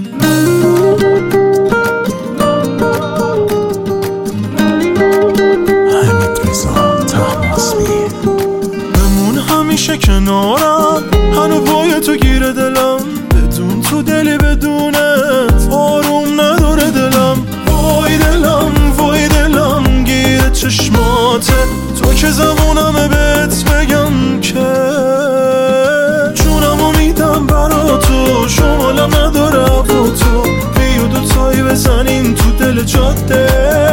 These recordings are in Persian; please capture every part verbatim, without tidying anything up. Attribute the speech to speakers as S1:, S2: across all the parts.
S1: همیشه کنارم، هنو پای تو گیره دلم، بدون تو دلی بدونت آروم نداره دلم. وای دلم وای دلم گیره چشماته، تو که زبونمه بهت بگم که جونمو میدم برا تو، شمالم نداره با تو. بیا دوتایی بزنیم تو دل جاده،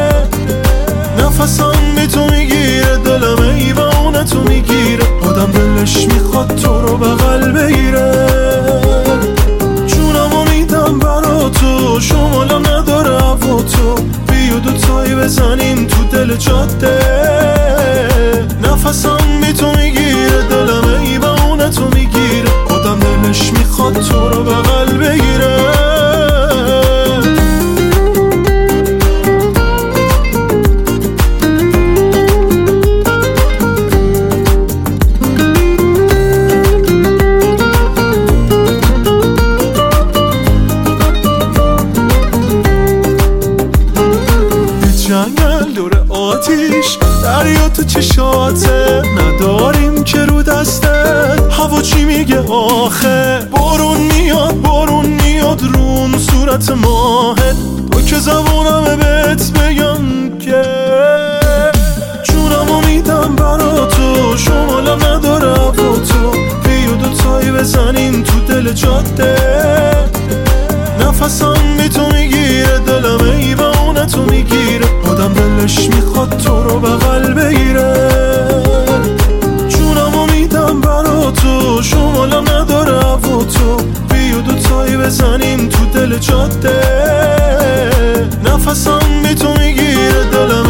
S1: نفسم بی تو میگیره، دلم ایوانه تو میگیره، آدم دلش میخواد تو رو بغل بگیره. جونمو میدم برا تو، شمالم نداره هوا تو. بیا دوتایی بزنیم تو دل جاده، نفسم بی تو میگیره، دلم ایوانه تو میگیره، آدم دلش میخواد تو رو بغل بگیره. جنگل دور آتیش، دریا تو چشاته، نداریم که رو دستت هوا چی میگه آخه. بارون میاد بارون میاد رون صورت ماهت، تو که زبونمه بهت بگم که جونمو میدم برا تو، شمالم نداره هوا تو. بیا دوتایی بزنیم تو دل جاده، نفسم بی تو میگیره، دلم ایوانه تو میگیره، آدم دلش میخواد تو رو بغل بگیره. جونمو میدم برا تو، شمالم نداره هوا تو. بیا دوتایی بزنیم تو دل جاده، نفسم بی تو میگیره، دلم